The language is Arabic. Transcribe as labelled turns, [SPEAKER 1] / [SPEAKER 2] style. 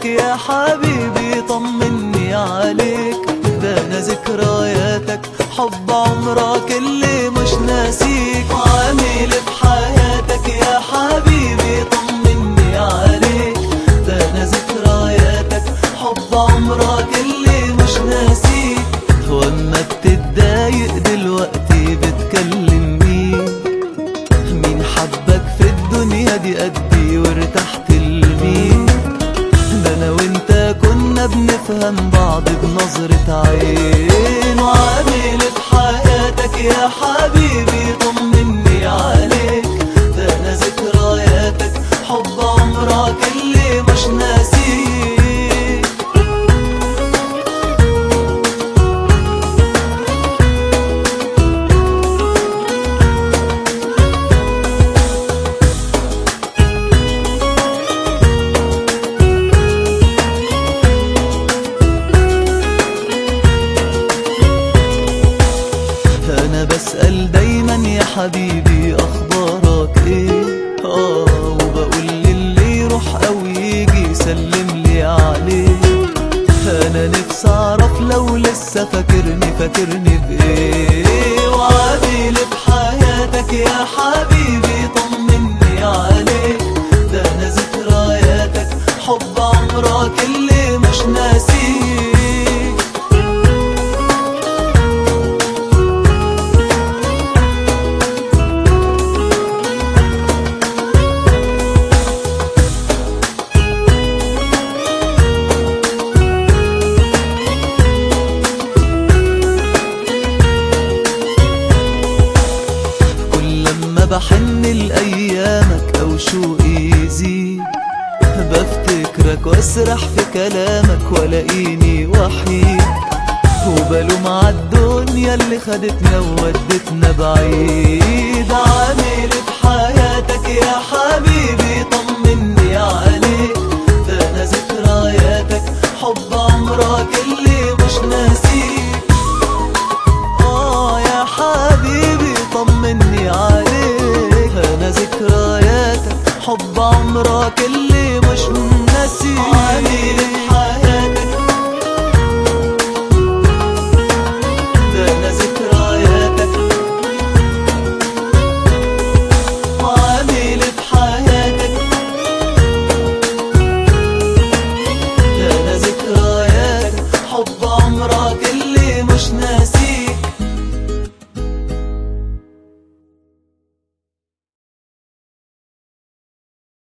[SPEAKER 1] حياتك يا حبيبي طمني عليك، ده انا ذكرياتك حب عمرك اللي مش ناسيك. عامل بحياتك يا حبيبي طمني عليك، ده انا ذكرياتك حب عمرك اللي مش ناسيك. واما بتتضايق دلوقتي بتكلم مين؟ مين حبك في الدنيا دي قدي وارتحت لمين؟ ده انا وانت كنا بنفهم بعض بنظرة عين. وعامل بحياتك يا حبيبي طمني عليك، ده انا ذكرياتك حب عمرك اللي مش ناسيك. أنا بسأل دايما يا حبيبي أخبارك إيه؟ وبقول للي يروح أو يجي يسلم لي عليه. أنا نفسي أعرف لو لسه فاكرني بإيه. وعامل بحياتك يا حبيبي طمني عليك، ده أنا ذكرياتك حب عمرك اللي مش ناسيك. بحن لأيامك أو شوقي يزيد، بفتكرك واسرح في كلامك ولاقيني وحيد، وبلوم عالدنيا اللي خدتنا وودتنا بعيد. عامل بحياتك يا حبيبي